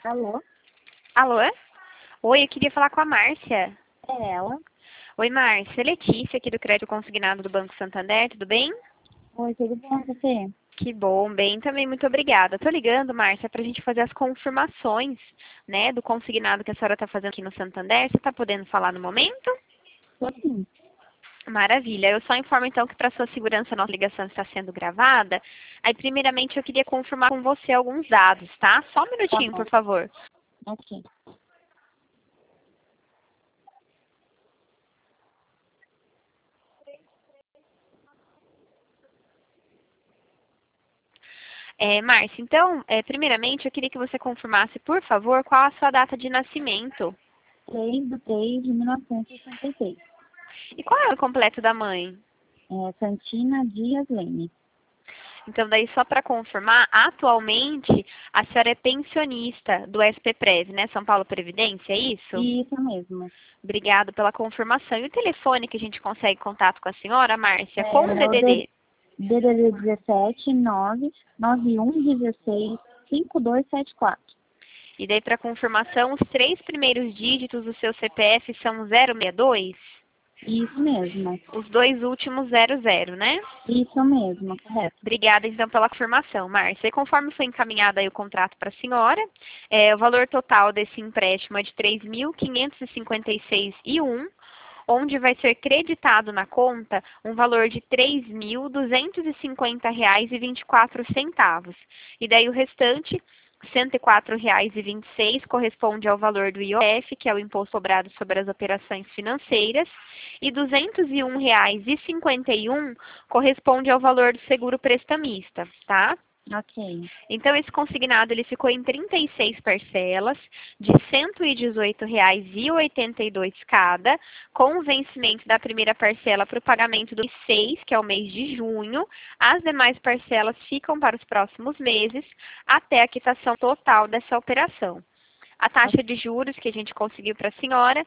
Alô? Alô? Oi, eu queria falar com a Márcia. É ela? Oi, Márcia. Letícia, aqui do Crédito Consignado do Banco Santander, tudo bem? Oi, tudo bom com você? Que bom, bem também, muito obrigada. Tô ligando, Márcia, pra gente fazer as confirmações, né, do consignado que a senhora tá fazendo aqui no Santander. Você tá podendo falar no momento? Tô sim. Maravilha. Eu só informo então que para sua segurança a nossa ligação está sendo gravada. Aí, primeiramente, eu queria confirmar com você alguns dados, tá? Só um Tá minutinho, bom. por favor. Ok. Márcia, então, primeiramente, eu queria que você confirmasse, por favor, qual a sua data de nascimento 3/3/1966. e qual é o completo da mãe. Santina Dias Leme. Então, daí, só para confirmar, atualmente, a senhora é pensionista do SPPrev, né? São Paulo Previdência, é isso? Isso mesmo. Obrigado pela confirmação. E o telefone que a gente consegue contato com a senhora, Márcia, com o É o DDD? DDD 17 99116 5274. E daí, para confirmação, os 3 primeiros dígitos do seu CPF são 062? Isso mesmo. Os 2 últimos 00, né? Isso mesmo, correto. Obrigada, então, pela confirmação, Márcia. E conforme foi encaminhado aí o contrato para a senhora, o valor total desse empréstimo é de 3.556,01, onde vai ser creditado na conta um valor de R$ 3.250,24. E daí o restante, R$ 104,26, corresponde ao valor do IOF, que é o Imposto Cobrado sobre as Operações Financeiras, e R$ 201,51 corresponde ao valor do seguro prestamista, tá? Ok. Então, esse consignado ele ficou em 36 parcelas de R$ 118,82 cada, com o vencimento da primeira parcela para o pagamento do mês 6, que é o mês de junho. As demais parcelas ficam para os próximos meses, até a quitação total dessa operação. A taxa de juros que a gente conseguiu para a senhora,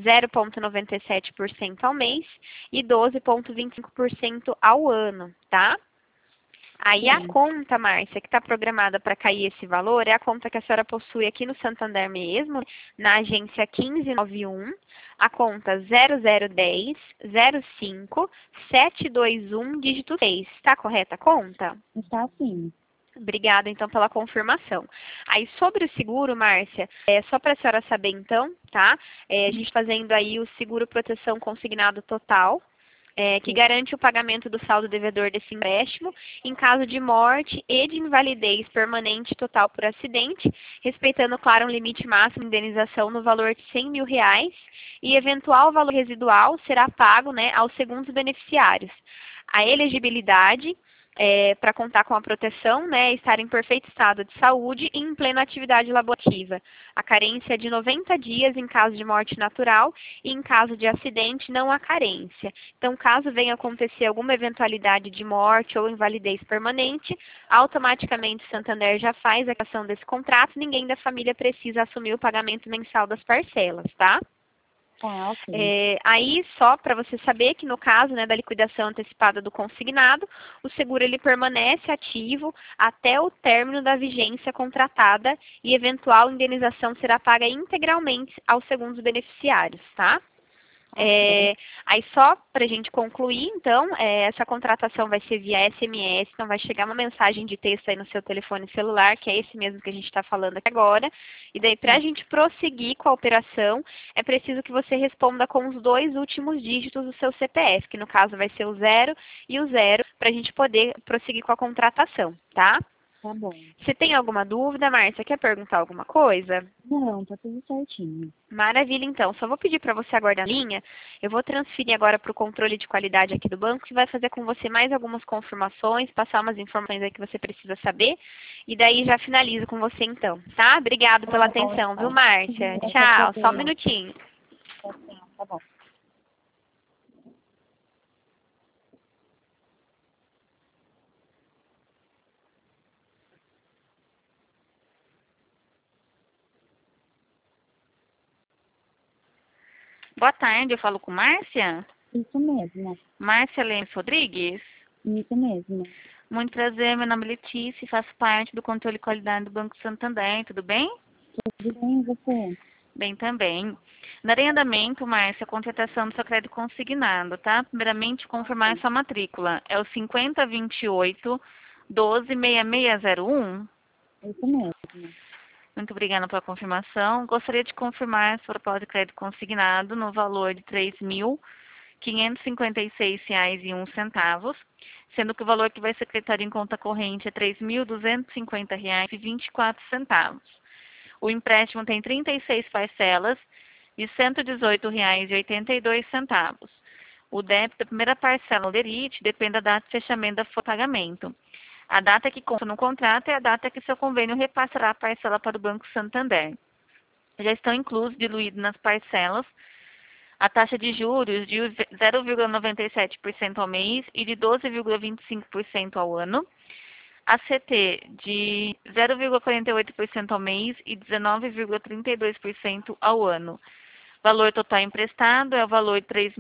0,97% ao mês e 12,25% ao ano, tá? Aí a Sim. conta, Márcia, que está programada para cair esse valor, é a conta que a senhora possui aqui no Santander mesmo, na agência 1591, a conta 0010 05 721 dígito 6. Está correta a conta? Está sim. Obrigada, então, pela confirmação. Aí, sobre o seguro, Márcia, só para a senhora saber, então, tá? A gente fazendo aí o seguro proteção consignado total, que garante o pagamento do saldo devedor desse empréstimo em caso de morte e de invalidez permanente total por acidente, respeitando, claro, um limite máximo de indenização no valor de R$ 100 mil e eventual valor residual será pago, né, aos segundos beneficiários. A elegibilidade para contar com a proteção, né, estar em perfeito estado de saúde e em plena atividade laborativa. A carência é de 90 dias em caso de morte natural e em caso de acidente não há carência. Então, caso venha acontecer alguma eventualidade de morte ou invalidez permanente, automaticamente o Santander já faz a quitação desse contrato, ninguém da família precisa assumir o pagamento mensal das parcelas, tá? Tá, ok. Aí, só para você saber que no caso, né, da liquidação antecipada do consignado, o seguro ele permanece ativo até o término da vigência contratada e eventual indenização será paga integralmente aos segundos beneficiários, tá? Aí só para a gente concluir, então, essa contratação vai ser via SMS, então vai chegar uma mensagem de texto aí no seu telefone celular, que é esse mesmo que a gente está falando aqui agora. E daí, para a gente prosseguir com a operação, é preciso que você responda com os 2 últimos dígitos do seu CPF, que no caso vai ser o 0 e o 0, para a gente poder prosseguir com a contratação, tá? Tá bom. Você tem alguma dúvida, Márcia? Quer perguntar alguma coisa? Não, tá tudo certinho. Maravilha, então. Só vou pedir para você aguardar a linha. Eu vou transferir agora para o controle de qualidade aqui do banco, que vai fazer com você mais algumas confirmações, passar umas informações aí que você precisa saber. E daí já finalizo com você, então, tá? Obrigado pela Tá bom, atenção, viu, então. Márcia? Eu que Tchau. Só um agradeço. minutinho. Tá bom. Boa tarde, eu falo com Márcia. Isso mesmo. Márcia Lemos Rodrigues. Isso mesmo. Muito prazer, meu nome é Letícia e faço parte do controle de qualidade do Banco Santander, tudo bem? Tudo bem, e você? Bem também. Na andamento, Márcia, a contratação do seu crédito consignado, tá? Primeiramente, confirmar sua matrícula. É o 5028-126601. É isso mesmo. Muito obrigada pela confirmação. Gostaria de confirmar sua proposta de crédito consignado no valor de R$ 3.556,01, sendo que o valor que vai ser creditado em conta corrente é R$ 3.250,24. O empréstimo tem 36 parcelas de R$ 118,82. O débito da primeira parcela no DERIT depende da data de fechamento da folha de pagamento. A data que consta no contrato é a data que seu convênio repassará a parcela para o Banco Santander. Já estão inclusos, diluídos nas parcelas, a taxa de juros de 0,97% ao mês e de 12,25% ao ano, a CT de 0,48% ao mês e 19,32% ao ano. Valor total emprestado é o valor de R$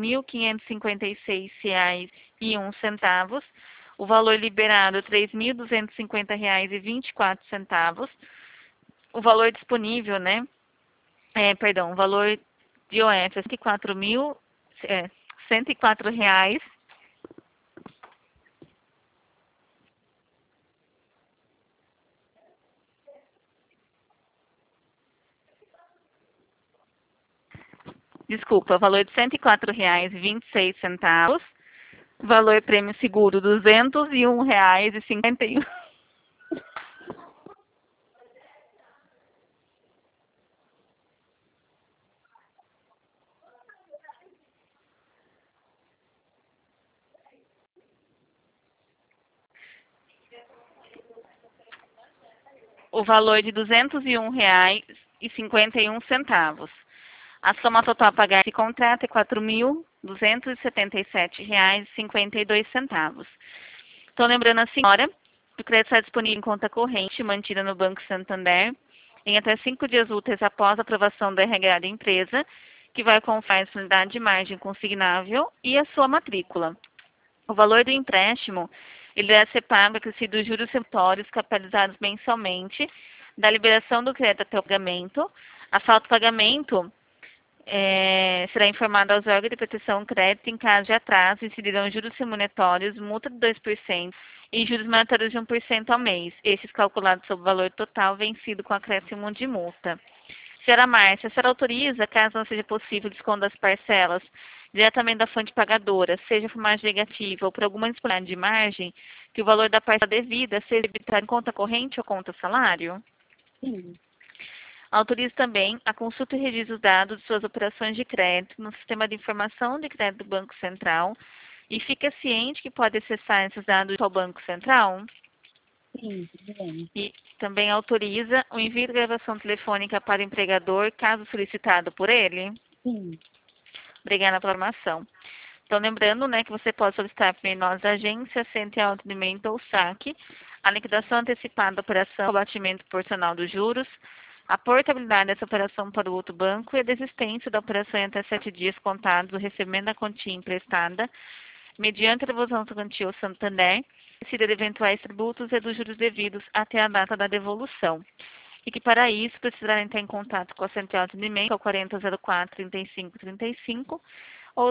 3.556,01. O valor liberado é R$ 3.250,24. O valor disponível, né? O valor de IOF é R$ 104,00. Desculpa, valor de R$ 104,26. Valor prêmio seguro R$ 201,51. O valor de R$ 201,51. A soma total a pagar esse contrato é R$ 4.277,52. Estou lembrando a senhora que o crédito está disponível em conta corrente mantida no Banco Santander em até 5 dias úteis após a aprovação do RH da empresa, que vai confiar a disponibilidade de margem consignável e a sua matrícula. O valor do empréstimo ele deve ser pago acrescido dos juros repositórios capitalizados mensalmente da liberação do crédito até o pagamento. A falta de pagamento será informado aos órgãos de proteção crédito em caso de atraso, incidirão juros remuneratórios, multa de 2% e juros monetários de 1% ao mês, esses calculados sobre o valor total vencido com acréscimo de multa. Senhora Márcia, a senhora autoriza, caso não seja possível o desconto das parcelas diretamente da fonte pagadora, seja por margem negativa ou por alguma disponibilidade de margem, que o valor da parcela devida seja debitado em conta corrente ou conta salário? Sim. Autorize também a consulta e registro dos dados de suas operações de crédito no Sistema de Informação de Crédito do Banco Central e fica ciente que pode acessar esses dados ao Banco Central? Sim, tudo bem. E também autoriza o envio de gravação telefônica para o empregador, caso solicitado por ele? Sim. Obrigada pela informação. Então, lembrando, né, que você pode solicitar por nós, agência, centro de atendimento ou saque, a liquidação antecipada da operação, o abatimento proporcional dos juros, a portabilidade dessa operação para o outro banco e a desistência da operação em até 7 dias contados do recebimento da quantia emprestada, mediante a devolução do quantia ao Santander, de eventuais tributos e dos juros devidos até a data da devolução. E que para isso precisará entrar em contato com a central de atendimento ao 4004-3535 ou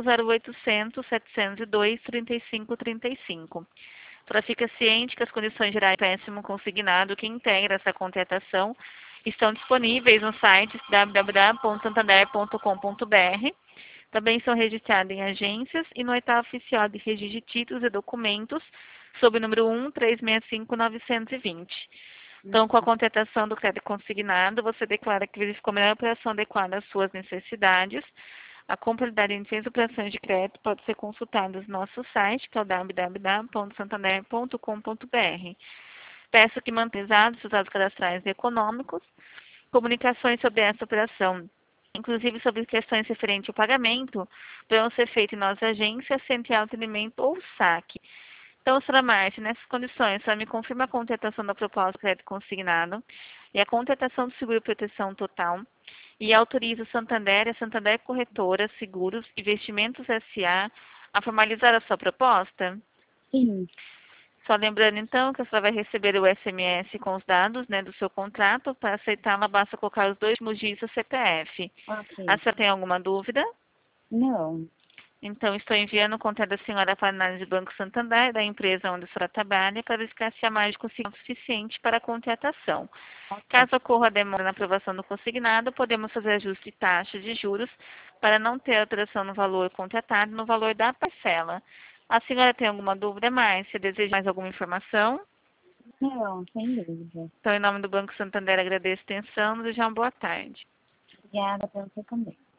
0800-702-3535. Ela fica ciente que as condições gerais do empréstimo consignado que integra essa contratação estão disponíveis no site www.santander.com.br. Também são registrados em agências e no edital oficial de registro de títulos e documentos, sob o número 1365920. Então, com a contratação do crédito consignado, você declara que verificou a melhor operação adequada às suas necessidades. A compatibilidade entre as operações de crédito pode ser consultada no nosso site, que é o www.santander.com.br. Peço que mantenha os seus dados cadastrais e econômicos, comunicações sobre essa operação, inclusive sobre questões referentes ao pagamento, poderão ser feitas em nossa agência, central de atendimento ou saque. Então, senhora Márcia, nessas condições, a senhora me confirma a contratação da proposta de crédito consignado e a contratação do seguro proteção total e autoriza o Santander e a Santander Corretora, Seguros e Investimentos S.A. a formalizar a sua proposta? Sim. Só lembrando, então, que a senhora vai receber o SMS com os dados, né, do seu contrato. Para aceitá-la, basta colocar os 2 últimos dígitos do CPF. Ok. A senhora tem alguma dúvida? Não. Então, estou enviando o contrato da senhora para a análise do Banco Santander, da empresa onde a senhora trabalha, para verificar se a margem consignada é suficiente para a contratação. Ok. Caso ocorra demora na aprovação do consignado, podemos fazer ajuste de taxa de juros para não ter alteração no valor contratado e no valor da parcela. A senhora tem alguma dúvida, Márcia? Deseja mais alguma informação? Não, sem dúvida. Então, em nome do Banco Santander, agradeço a atenção e desejo uma boa tarde. Obrigada para você também.